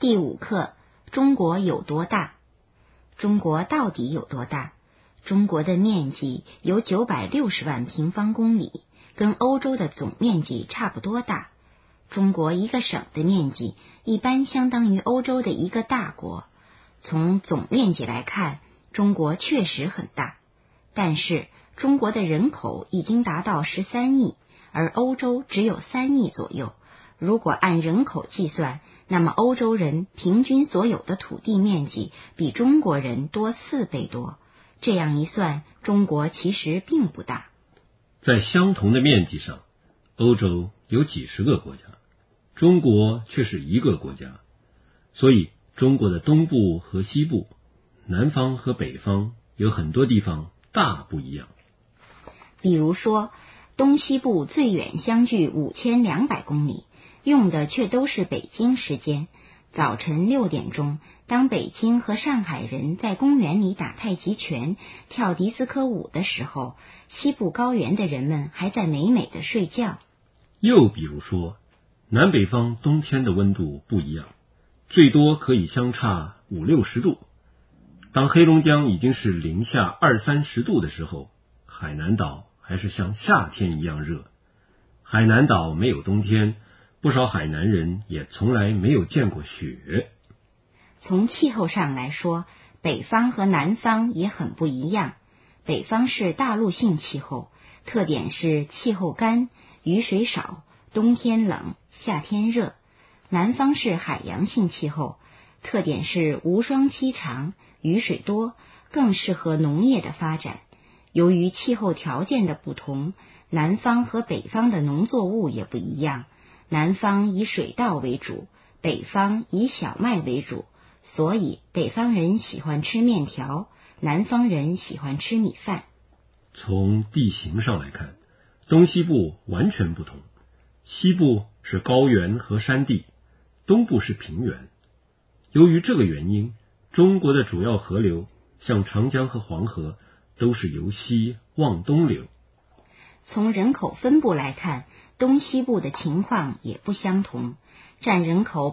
第5课，中国有多大？中国到底有多大？中国的面积有960万平方公里，跟欧洲的总面积差不多大。中国一个省的面积一般相当于欧洲的一个大国。从总面积来看，中国确实很大，但是中国的人口已经达到13亿，而欧洲只有3亿左右。如果按人口计算，那么欧洲人平均所有的土地面积比中国人多4倍多。这样一算，中国其实并不大。 在相同的面积上，欧洲有几十个国家，中国却是一个国家。所以中国的东部和西部，南方和北方有很多地方大不一样。 比如说，东西部最远相距5200公里，用的却都是北京时间。早晨6点钟，当北京和上海人在公园里打太极拳、跳迪斯科舞的时候，西部高原的人们还在美美的睡觉。 又比如说，南北方冬天的温度不一样，最多可以相差50-60度。当黑龙江已经是零下20-30度的时候，海南岛还是像夏天一样热。海南岛没有冬天，不少海南人也从来没有见过雪。 从气候上来说，北方和南方也很不一样。北方是大陆性气候，特点是气候干，雨水少，冬天冷，夏天热。南方是海洋性气候，特点是无霜期长，雨水多，更适合农业的发展。由于气候条件的不同，南方和北方的农作物也不一样。南方以水稻为主，北方以小麦为主，所以北方人喜欢吃面条，南方人喜欢吃米饭。 从地形上来看，东西部完全不同。西部是高原和山地，东部是平原。由于这个原因，中国的主要河流，像长江和黄河，都是由西往东流。 从人口分布来看，东西部的情况也不相同。占人口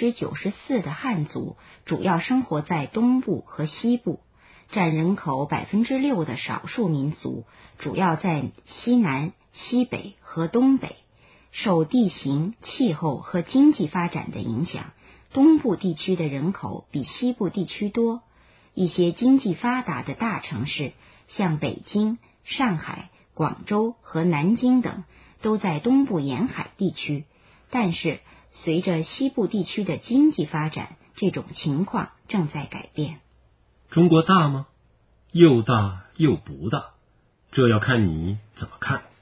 94%的汉族主要生活在东部和西部，占人口6%的少数民族主要在西南、西北和东北。受地形、气候和经济发展的影响，东部地区的人口比西部地区多。一些经济发达的大城市，像北京、上海、广州和南京等，都在东部沿海地区。但是随着西部地区的经济发展，这种情况正在改变。 中国大吗？又大又不大，这要看你怎么看。